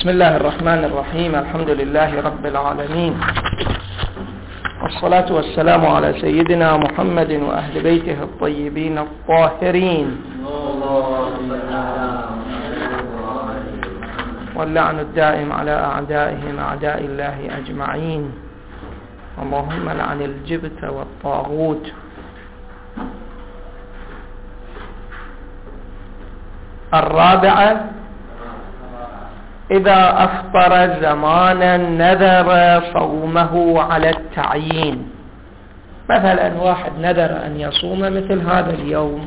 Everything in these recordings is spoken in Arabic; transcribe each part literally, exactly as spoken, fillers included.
بسم الله الرحمن الرحيم. الحمد لله رب العالمين، والصلاة والسلام على سيدنا محمد وأهل بيته الطيبين الطاهرين، واللعن الدائم على أعدائهم أعداء الله أجمعين. اللهم لعن الجبت والطاغوت. الرابعة: إذا أفطر زمانا نذر صومه على التعيين. مثلا واحد نذر أن يصوم مثل هذا اليوم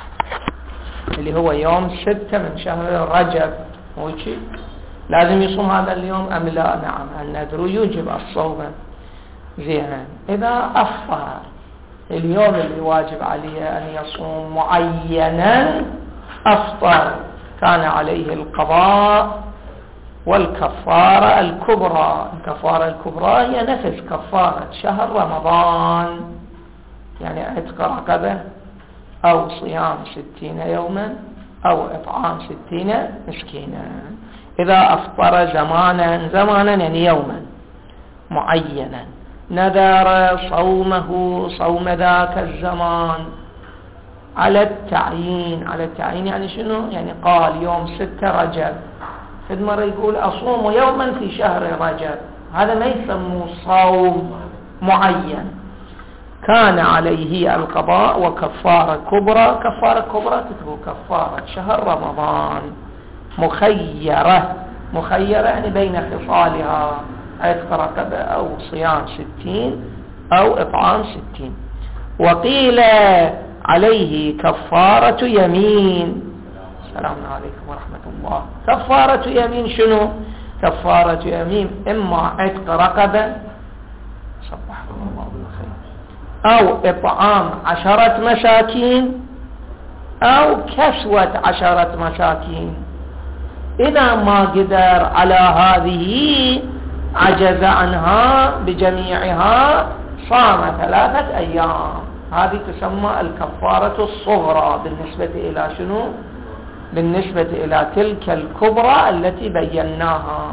اللي هو يوم ستة من شهر رجب، وشي لازم يصوم هذا اليوم أم لا؟ نعم، النذر يوجب الصوم. زين، إذا أفطر اليوم اللي واجب عليه أن يصوم معينا أفطر، كان عليه القضاء والكفارة الكبرى. الكفارة الكبرى هي نفس كفارة شهر رمضان، يعني عتق رقبة أو صيام ستين يوما أو إطعام ستين مسكينا. إذا أفطر زمانا، زمانا يعني يوما معينا، نذر صومه صوم ذاك الزمان على التعيين. على التعيين يعني شنو؟ يعني قال يوم ستة رجب، فد مرة يقول أصوم يوما في شهر رجب، هذا ما يسموه صوم معين. كان عليه القضاء وكفارة كبرى. كفارة كبرى تتبو كفارة شهر رمضان، مخيرة. مخيرة يعني بين خصالها، عتق رقبة أو صيام ستين أو إطعام ستين. وقيل عليه كفارة يمين. السلام عليكم ورحمة الله. كفارة يمين شنو؟ كفارة يمين إما عتق رقبة، صبحكم الله بالخير، أو إطعام عشرة مساكين، أو كسوة عشرة مساكين. إذا ما قدر على هذه عجز عنها بجميعها، صام ثلاثة أيام. هذه تسمى الكفارة الصغرى بالنسبة إلى شنو؟ بالنسبة إلى تلك الكبرى التي بيناها.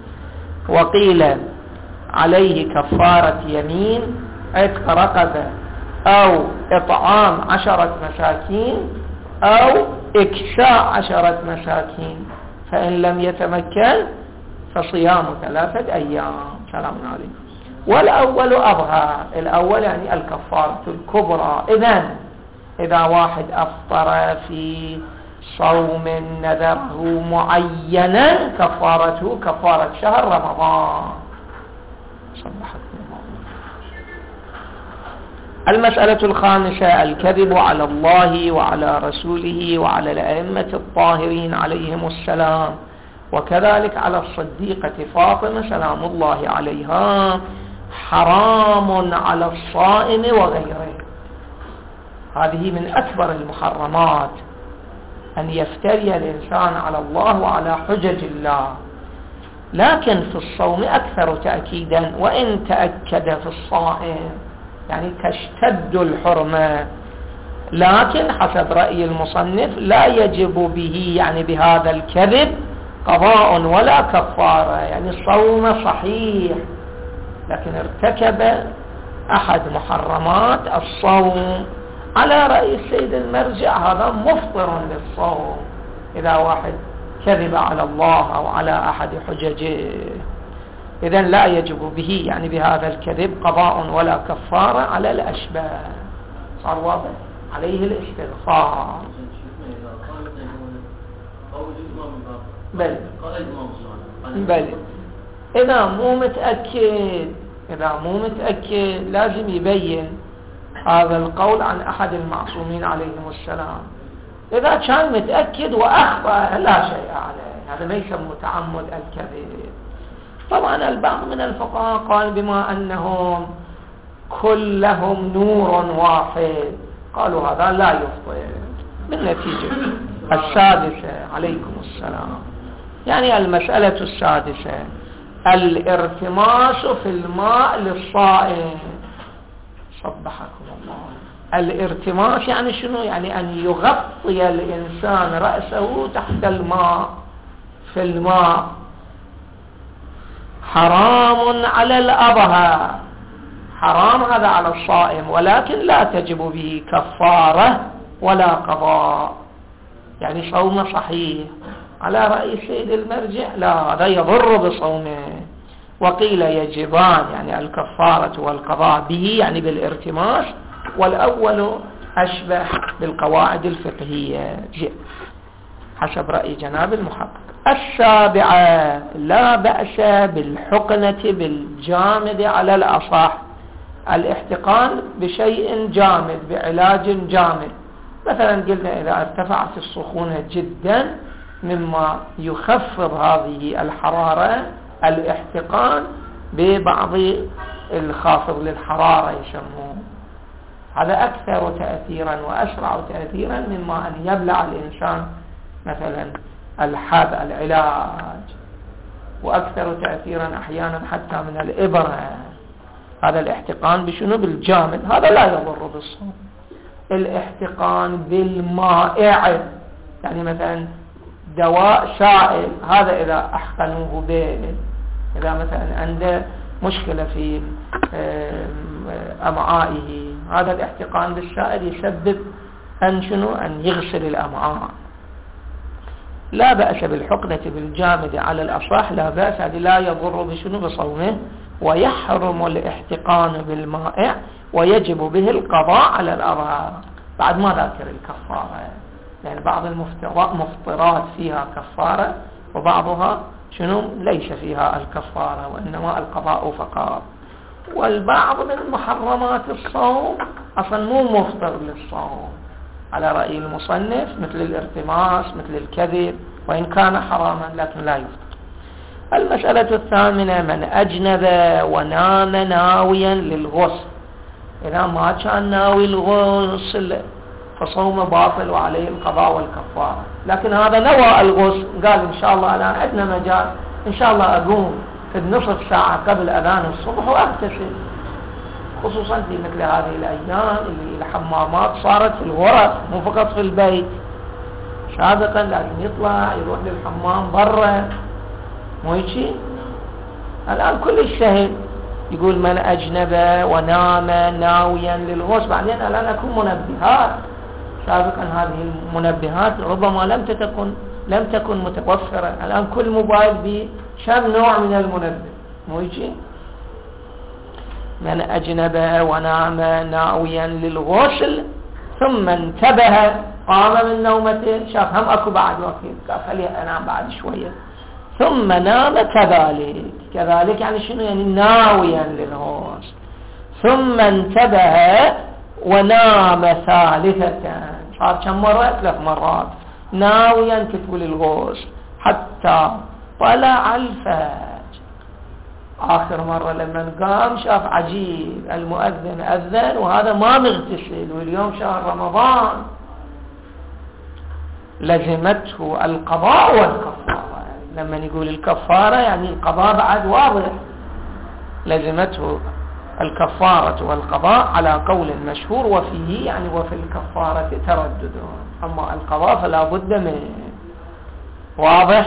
وقيل عليه كفارة يمين، عتق رقبة أو إطعام عشرة مساكين أو إكساء عشرة مساكين، فإن لم يتمكن فصيام ثلاثة أيام. سلام عليكم. والأول أبغى، الأول يعني الكفارة الكبرى. إذن إذا واحد أفطر في صوم نذره معينا، كفارته كفارة شهر رمضان. صبحكم الله. المسألة الخامسة: الكذب على الله وعلى رسوله وعلى الأئمة الطاهرين عليهم السلام، وكذلك على الصديقة فاطمة سلام الله عليها، حرام على الصائم وغيره. هذه من أكبر المحرمات، أن يفتري الإنسان على الله وعلى حجج الله. لكن في الصوم أكثر تأكيدا، وإن تأكد في الصائم يعني تشتد الحرمة. لكن حسب رأي المصنف لا يجب به، يعني بهذا الكذب، قضاء ولا كفارة، يعني الصوم صحيح، لكن ارتكب أحد محرمات الصوم. على رأي السيد المرجع هذا مفطر للصوم، إذا واحد كذب على الله أو على أحد حججه. إذن لا يجب به، يعني بهذا الكذب، قضاء ولا كفارة على الأشباه. صار واضح؟ عليه الاستغفار. بل بل إذا مو متأكد، إذا مو متأكد لازم يبين هذا القول عن أحد المعصومين عليهم السلام. إذا كان متأكد وأخطأ لا شيء عليه، هذا ما يسمى تعمد الكذب. طبعا البعض من الفقهاء قال بما أنهم كلهم نور واحد، قالوا هذا لا يفطر. بالنتيجة السادسة عليكم السلام، يعني المسألة السادسة: الارتماس في الماء للصائم. صبحكم الله. الارتماس يعني شنو؟ يعني أن يغطي الإنسان رأسه تحت الماء، في الماء، حرام على الأضحى، حرام هذا على الصائم، ولكن لا تجب به كفارة ولا قضاء، يعني صومه صحيح. على رأي سيد المرجع لا، هذا يضر بصومه. وقيل يجبان، يعني الكفارة والقضاء به يعني بالارتماس، والأول أشبه بالقواعد الفقهية حسب رأي جناب المحقق. السابعة لا بأس بالحقنة بالجامد على الأصح، الاحتقان بشيء جامد بعلاج جامد. مثلا قلنا إذا ارتفعت السخونة جدا مما يخفض هذه الحرارة الاحتقان ببعض الخافض للحرارة يسموه، هذا أكثر تأثيرا وأسرع تأثيرا مما أن يبلع الإنسان مثلا الحب العلاج، وأكثر تأثيرا أحيانا حتى من الإبرة. هذا الاحتقان بشنو؟ بالجامد، هذا لا يضر بالصوم. الاحتقان بالمائع، يعني مثلا دواء سائل، هذا إذا أحقنوه به، إذا مثلا عنده مشكلة في أمعائه، هذا الاحتقان بالسائل يسبب أن شنو؟ أن يغسل الأمعاء. لا بأس بالحقنة بالجامد على الأصح، لا بأس، هذه لا يضر بشنو؟ بصومه. ويحرم الاحتقان بالمائع ويجب به القضاء على الأضحى. بعد ما ذكر الكفارة، لأن بعض المفطرات فيها كفارة وبعضها شنو؟ ليس فيها الكفارة وإنما القضاء فقط. والبعض من محرمات الصوم أصلا مو مفطر للصوم على رأي المصنف، مثل الارتماس، مثل الكذب، وإن كان حراما لكن لا يفطر. المسألة الثامنة من أجنب ونام ناويا للغسل، إذا ما كان ناوي الغسل فصوم باطل وعليه القضاء والكفارة، لكن هذا نوى الغسل، قال إن شاء الله أنا عندنا مجال إن شاء الله أقوم في النصف ساعة قبل أذان الصبح وأغتسل، خصوصا في مثل هذه الأيام اللي الحمامات صارت في الغرف مو فقط في البيت. سابقا لازم يطلع يروح للحمام برا، مو هيك؟ الآن كل سهل، يقول من أجنب ونام ناويا للغسل. بعدين الآن أكون منبهات، سابقا هذه المنبهات ربما لم تكن لم تكن متوفرة، الآن كل موبايل بشم نوع من المنبه، مو هيك؟ من أجنب ونام ناويا للغسل ثم انتبه، قام من نومته، شاف هم أكو بعد وقت، قال خليه أنام بعد شوية، ثم نام كذلك. كذلك يعني شنو؟ يعني ناويا للغسل. ثم انتبه ونام ثالثة، صار كم مرة؟ ثلاث مرات، ناويا كتب للغسل حتى طلع الفجر. آخر مرة لما قام شاف عجيب، المؤذن أذن وهذا ما مغتسل، واليوم شهر رمضان، لزمته القضاء والكفارة. لما نقول الكفارة يعني القضاء بعد واضح، لزمته الكفارة والقضاء على قول مشهور، وفيه يعني وفي الكفارة تردد، أما القضاء فلا بد منه. واضح؟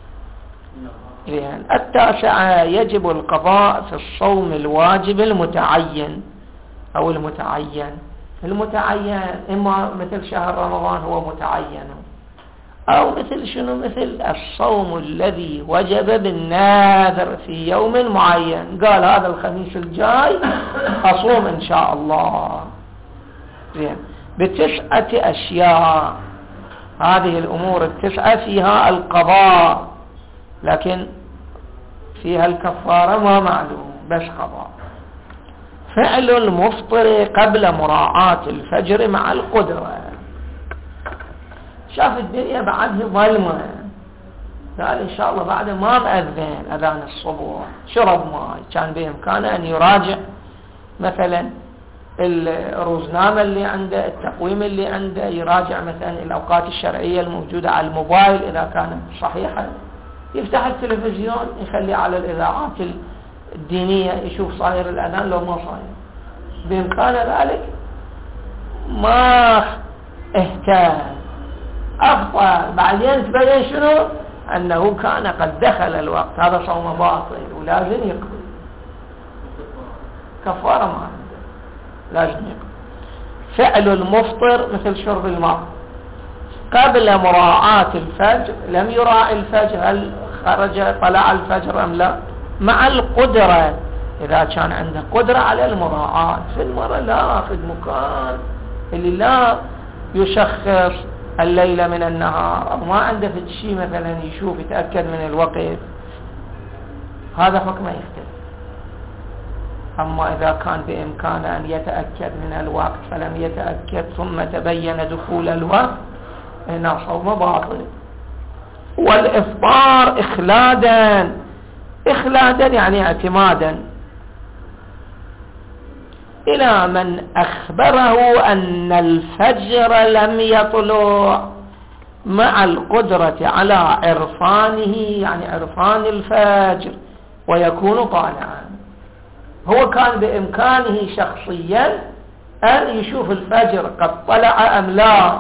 يعني التاسعة يجب القضاء في الصوم الواجب المتعين أو المتعين. المتعين إما مثل شهر رمضان هو متعين، أو مثل شنو؟ مثل الصوم الذي وجب بالناذر في يوم معين، قال هذا الخميس الجاي أصوم إن شاء الله، زين، بتسعة أشياء. هذه الأمور التسعة فيها القضاء، لكن فيها الكفارة ما معلوم، بس قضاء. فعل المفطر قبل مراعاة الفجر مع القدرة، شاف الدنيا بعده ظلمة، قال إن شاء الله بعد ما مأذن أذان الصبح، شرب ماء، كان بإمكانه أن يراجع مثلا الروزنامة اللي عنده، التقويم اللي عنده، يراجع مثلا الأوقات الشرعية الموجودة على الموبايل إذا كانت صحيحة، يفتح التلفزيون يخلي على الإذاعات الدينية يشوف صاير الأذان لو ما صاير، بإمكانه ذلك، ما اهتم، أخطأ، بعدين تبين شنو؟ أنه كان قد دخل الوقت، هذا صوم باطل ولازم يقضي كفارة ما عنده، لازم يقضي. فعل المفطر مثل شرب الماء قبل مراعاة الفجر، لم يراعي الفجر، هل خرج طلع الفجر أم لا، مع القدرة، إذا كان عنده قدرة على المراعاة. في المرة لا، في المكان اللي لا يشخص الليل من النهار، أو ما عنده في شيء مثلا يشوف يتأكد من الوقت، هذا حكمه يختلف. أما إذا كان بإمكانه أن يتأكد من الوقت فلم يتأكد ثم تبين دخول الوقت، هنا صوم باطل. والإفطار إخلادا، إخلادا يعني اعتمادا إلى من أخبره أن الفجر لم يطلع، مع القدرة على عرفانه، يعني عرفان الفجر ويكون طالعا. هو كان بإمكانه شخصيا أن يشوف الفجر قد طلع أم لا،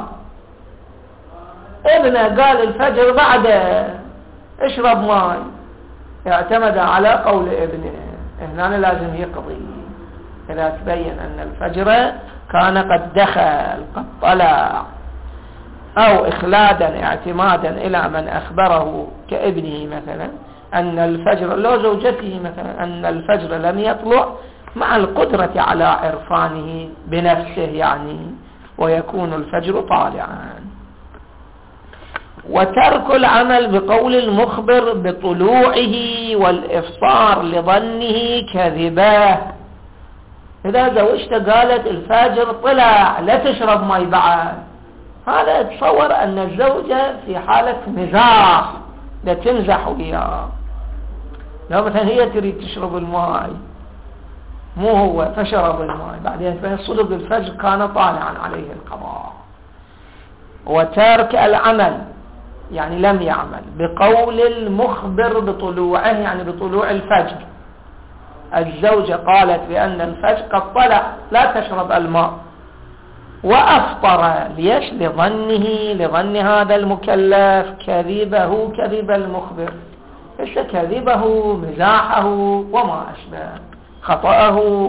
ابنه قال الفجر بعده اشرب ماء، اعتمد على قول ابنه، هنا لازم يقضي إذا تبين أن الفجر كان قد دخل قد طلع. أو إخلادا اعتمادا إلى من أخبره كابنه مثلا أن الفجر، لو زوجته مثلا، أن الفجر لم يطلع، مع القدرة على عرفانه بنفسه يعني، ويكون الفجر طالعا. وترك العمل بقول المخبر بطلوعه والإفطار لظنه كذباه. إذا زوجته قالت الفجر طلع لا تشرب ماء بعد، هذا يتصور أن الزوجة في حالة مزاح، لا تمزح وياه، لو مثلا هي تريد تشرب الماء مو هو، فشرب الماء بعدين فصدق الفجر كان طالعا عليه القضاء. وترك العمل يعني لم يعمل بقول المخبر بطلوعه، يعني بطلوع الفجر. الزوجة قالت بأن الفجر قد طلع لا تشرب الماء، وأفطر ليش؟ لظنه، لظن هذا المكلف كذبه كذب المخبر، إيش كذبه مزاحه وما أشبه خطأه.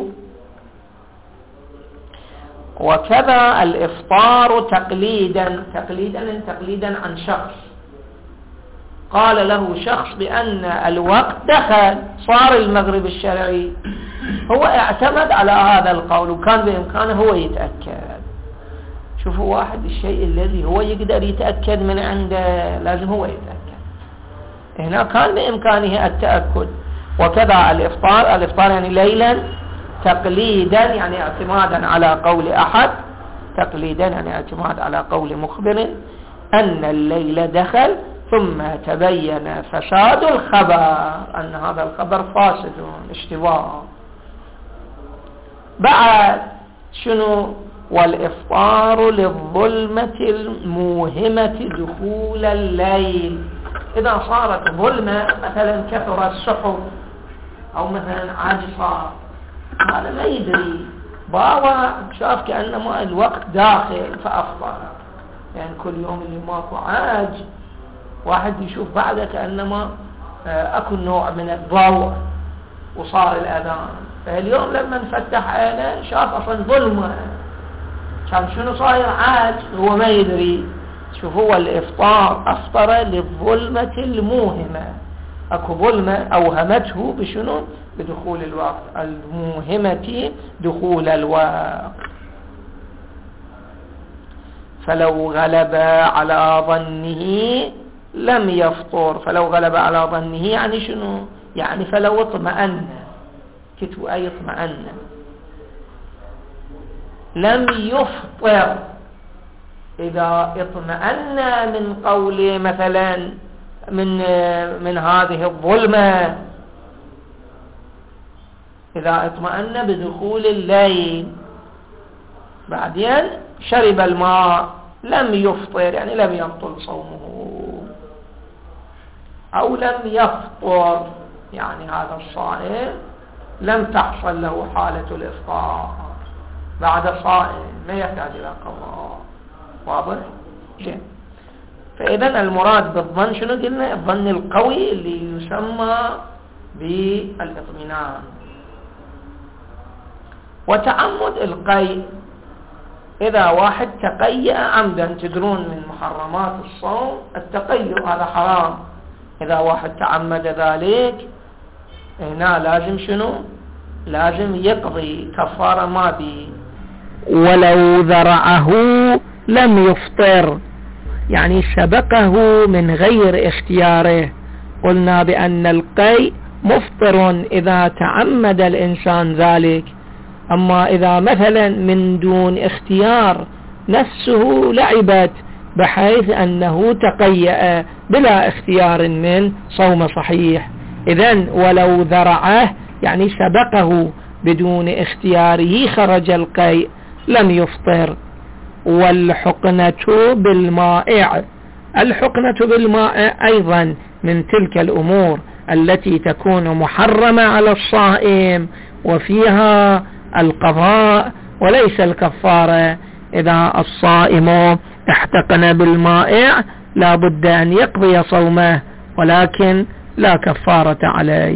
وكذا الإفطار تقليدا، تقليدا تقليدا عن شخص، قال له شخص بأن الوقت دخل صار المغرب الشرعي، هو اعتمد على هذا القول وكان بإمكانه هو يتأكد. شوفوا واحد الشيء الذي هو يقدر يتأكد من عنده لازم هو يتأكد، هنا كان بإمكانه التأكد. وكذا الإفطار، الإفطار يعني ليلا تقليدا يعني اعتمادا على قول أحد، تقليدا يعني اعتماد على قول مخبر أن الليل دخل ثم تبين فساد الخبر، أن هذا الخبر فاسد اشتباه. بعد شنو؟ والإفطار للظلمة الموهمة دخول الليل. إذا صارت ظلمة مثلا كثر السحب أو مثلا عاجصة، هذا ما يدري، باوى شاف كأنما الوقت داخل فأفطر. يعني كل يوم اللي ماكو عاج واحد يشوف بعده كأنما أكو نوع من الضوء وصار الأذان، فاليوم لما نفتح عينه شاف أصلا ظلمة، كان شنو صاير عاج هو ما يدري. شوف هو الإفطار أفطر للظلمة الموهمة، أكو ظلمة أوهمته بشنو؟ بدخول الوقت، الموهمة دخول الوقت. فلو غلب على ظنه لم يفطر. فلو غلب على ظنه يعني شنو؟ يعني فلو اطمأن، كتب أي اطمأن، لم يفطر. إذا اطمأن من قول مثلا من من هذه الظلمة، إذا اطمأن بدخول الليل بعدين شرب الماء لم يفطر، يعني لم يبطل صومه. أو لم يفطر يعني هذا الصائم لم تحصل له حالة الإفطار، بعد صائم ما يحتاج إلى قضاء. واضح؟ جيد. فإذا المراد بالظن شنو قلنا؟ الظن القوي اللي يسمى بالاطمئنان. وتعمد القيء إذا واحد تقيأ عمدا، تدرون من محرمات الصوم التقيؤ، هذا حرام. إذا واحد تعمد ذلك هنا لازم شنو؟ لازم يقضي كفارة ما بي. ولو ذرعه لم يفطر، يعني سبقه من غير اختياره. قلنا بأن القيء مفطر إذا تعمد الإنسان ذلك، أما إذا مثلا من دون اختيار نفسه لعبت بحيث أنه تقيأ بلا اختيار من صوم صحيح، إذن ولو ذرعه يعني سبقه بدون اختياره خرج القيء لم يفطر. والحقنة بالمائع، الحقنة بالمائع أيضا من تلك الأمور التي تكون محرمة على الصائم وفيها القضاء وليس الكفارة. إذا الصائم احتقن بالمائع لا بد أن يقضي صومه ولكن لا كفارة عليه.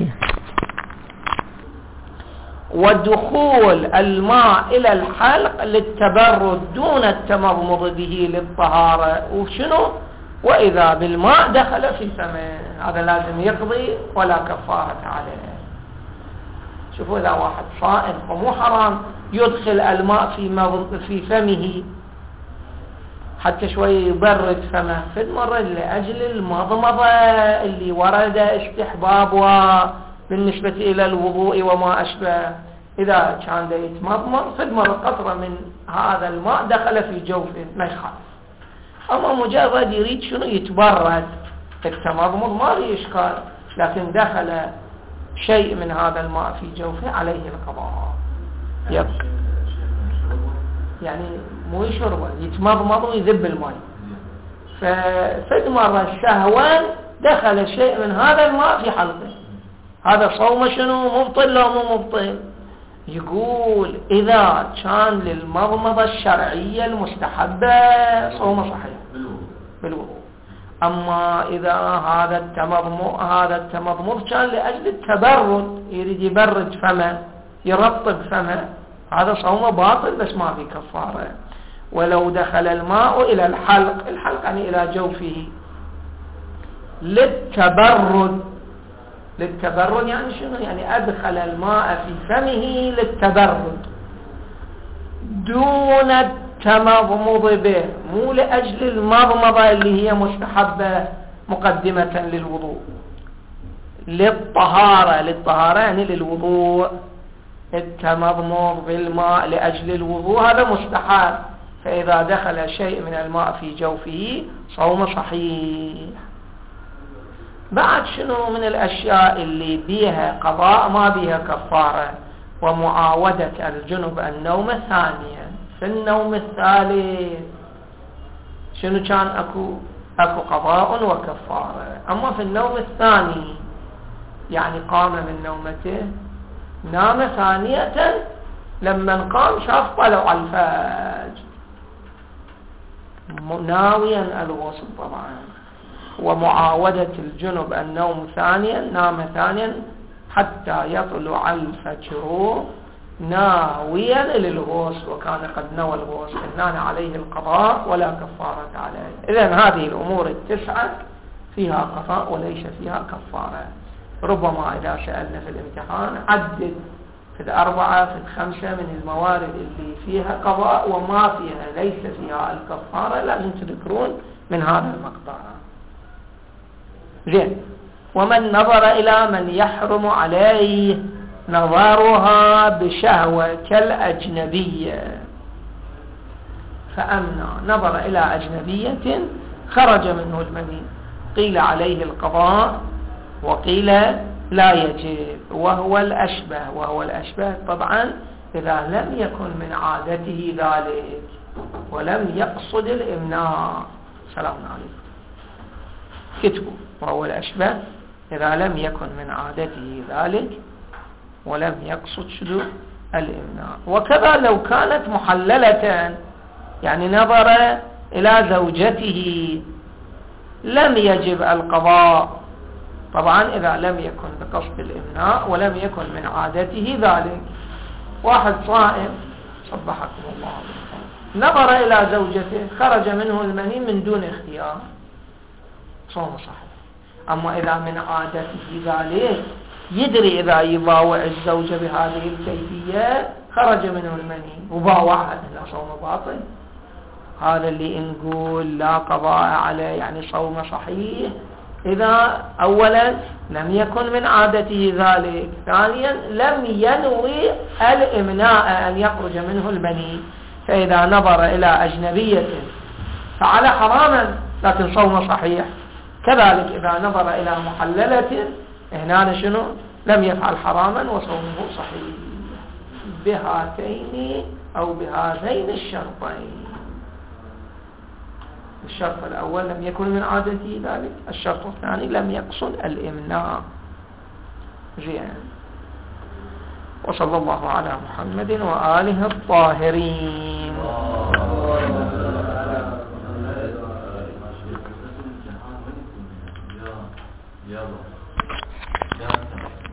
ودخول الماء إلى الحلق للتبرد دون التمضمض به للطهارة، وشنو؟ وإذا بالماء دخل في فمه، هذا لازم يقضي ولا كفارة عليه. شوفوا إذا واحد صائم ومو حرام يدخل الماء في في فمه حتى شوي يبرد فمه، في المرة لأجل المضمضة اللي ورد استحبابها بالنسبة إلى الوضوء وما أشبه. إذا كان دا يتمضمض في المرة قطرة من هذا الماء دخل في جوفه ما يخالف. أما مجرد يريد شنو يتبرد التمضمض ما لي إشكال، لكن دخل شيء من هذا الماء في جوفه عليه القضاء. يبقى يعني مو يشربه، يتمضمض ويذب الماء، ففد مرة سهوا دخل شيء من هذا الماء في حلقه، هذا صوم شنو؟ مبطل لا مو مبطل؟ يقول إذا كان للمضمضة الشرعية المستحبة صوم صحيح بالوضوء. أما إذا هذا التمضمض هذا التمضمض كان لأجل التبرد، يريد يبرد فمه يرطب فمه، هذا صوم باطل بس ما في كفارة. ولو دخل الماء إلى الحلق، الحلق يعني إلى جوفه للتبرد، للتبرد يعني شنو؟ يعني أدخل الماء في فمه للتبرد دون التمضمض به، مو لأجل المضمضة اللي هي مستحبة مقدمة للوضوء، للطهارة، للطهارة يعني للوضوء. التمضمض بالماء لأجل الوضوء هذا مستحب، فإذا دخل شيء من الماء في جوفه صوم صحيح. بعد شنو من الأشياء اللي بيها قضاء ما بيها كفارة؟ ومعاودة الجنب النوم ثانيا. في النوم الثالث شنو كان أكو أكو قضاء وكفارة. أما في النوم الثاني يعني قام من نومته نام ثانية، لما قام شاف طلع الفجر ناويا الغسل طبعا. ومعاودة الجنب النوم ثانيا، نام ثانيا حتى يطلع الفجر ناويا للغسل وكان قد نوى الغسل، إنان عليه القضاء ولا كفارة عليه. إذن هذه الأمور التسعة فيها قضاء وليس فيها كفارة. ربما إذا سألنا في الامتحان عدد في الأربعة في الخمسة من الموارد اللي فيها قضاء وما فيها ليس فيها الكفارة، لازم تذكرون من هذا المقطع. زين. ومن نظر إلى من يحرم عليه نظرها بشهوة كالأجنبية فأمنى، نظر إلى أجنبية خرج منه المني، قيل عليه القضاء وقيل لا يجب، وهو الأشبه. وهو الأشبه طبعا إذا لم يكن من عادته ذلك ولم يقصد الإمناع. سلام عليكم. كتبوا وهو الأشبه إذا لم يكن من عادته ذلك ولم يقصد شذو الإمناع. وكذا لو كانت محللة، يعني نظر إلى زوجته لم يجب القضاء. طبعا إذا لم يكن بقصد الإمناء ولم يكن من عادته ذلك. واحد صائم صبحكم الله نظر إلى زوجته خرج منه المني من دون اختيار، صوم صحيح. أما إذا من عادته ذلك يدري إذا يباوع الزوجة بهذه الكيفية خرج منه المني وباوعها، لا صوم باطل. هذا اللي نقول لا قضاء عليه، يعني صوم صحيح إذا أولا لم يكن من عادته ذلك، ثانيا لم ينوي الإمناء أن يخرج منه المني. فإذا نظر إلى أجنبية فعل حراما لكن صوم صحيح. كذلك إذا نظر إلى محللة هنا شنو لم يفعل حراما وصومه صحيح بهاتين أو بهذين الشرطين. الشرط الأول لم يكن من عادته ذلك، الشرط الثاني لم يقصد الإمناء. زين. وصلى الله على محمد وآله الطاهرين. يلا يلا